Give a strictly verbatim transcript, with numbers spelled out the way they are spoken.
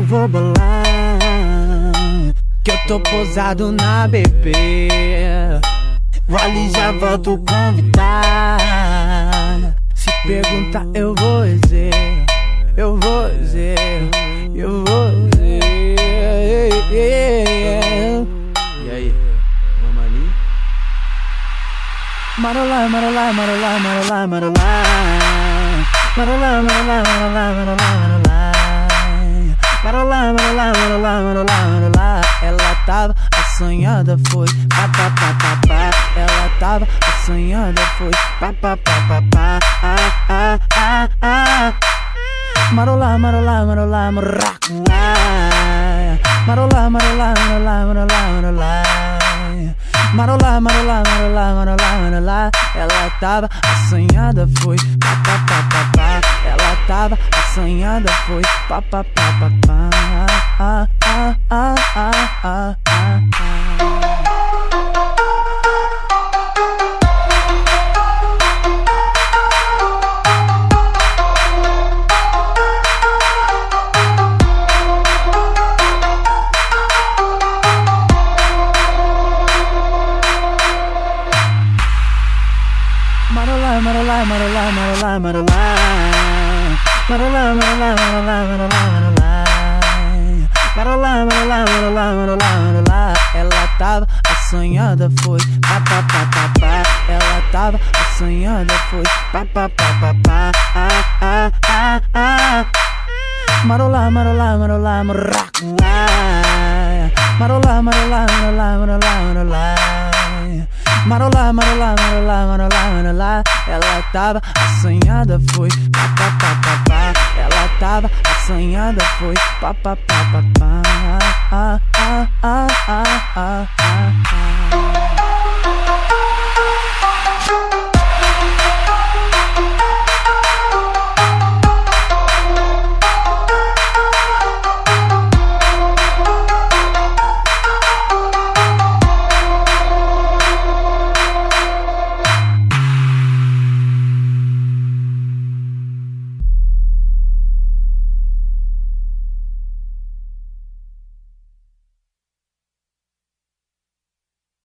vou bolar, que eu tô posado na B B. Vale, já volto convidar. Se perguntar eu vou dizer, eu vou dizer, eu vou dizer. E aí, vamos ali? Marolá, marolá, marolá, marolá, marolá. Marolá, marolá, marolá, marolá, marolá. Marolá, marolá, marolá, marolá, marolá. Ela tava assanhada, foi pá, pá, pá, pá, pá. Ela tava assanhada, foi pá, pá, pá, pá, pá. Ah, ah, ah, ah. Marolá, marolá, marolá, maracujá. Marolá, marolá, marolá, marolá, marolá. Marolá, marolá, marolá, marolá, marolá. Ela tava assanhada, foi pá, pá, pá, pá, pá. Ela tava assanhada, foi pá, pá, pá, pá, pá. Ah, ah, ah, ah, ah, ah, ah. Marolá, marolá, marolá, marolá, marolá. Marolá, marolá, marolá, marolá, marolá. Marolá, marolá, marolá, marolá, marolá. Ela tava assanhada, foi pá, pá, pá, pá, pá. Ela tava assanhada, foi pá, pá, pá, pá, pá. Ah, ah, ah, ah. Marolá, marolá, marolá, maracujá. Marolá, marolá, marolá, marolá, marolá. Marolá, marolá, marolá, marolá, marolá. Ela tava assanhada, foi pá, pá, pá, pá, pá. Ela tava assanhada, foi pá, pá, pá, pá, pá. Ah, ah, ah, ah, ah, ah.